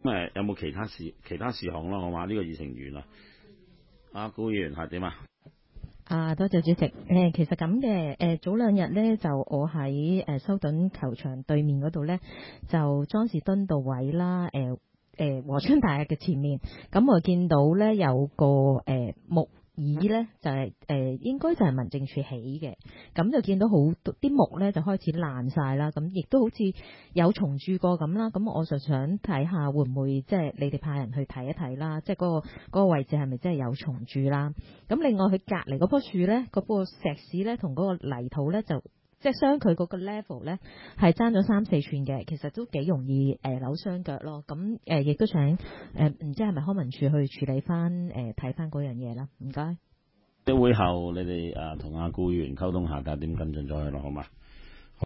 有冇其他事項咯？好嘛？呢個議程完啦。阿顧議員係點啊？ 多謝主席。其實咁嘅，早兩日呢，就我喺修頓球場對面嗰度呢，就莊士敦道位啦，和春大廈嘅前面，咁我見到呢有個木椅呢，就係應該就係民政處起嘅，咁就見到好多啲木呢，就開始爛晒啦，咁亦都好似有蟲蛀過咁啦，咁我就想睇下會唔會即係你哋派人去睇一睇啦，即係嗰個位置係咪真係有蟲蛀啦？咁另外佢隔離嗰棵樹呢，嗰個石屎呢，同嗰個泥土呢，就即係相距嗰個 level 呢，係爭咗3-4寸嘅，其實都幾容易扭傷腳咯。咁亦都想唔知係咪康文署去處理翻睇翻嗰樣嘢啦？唔該。 會後你哋同阿顧議員溝通下，睇點跟進咗佢咯，好嘛？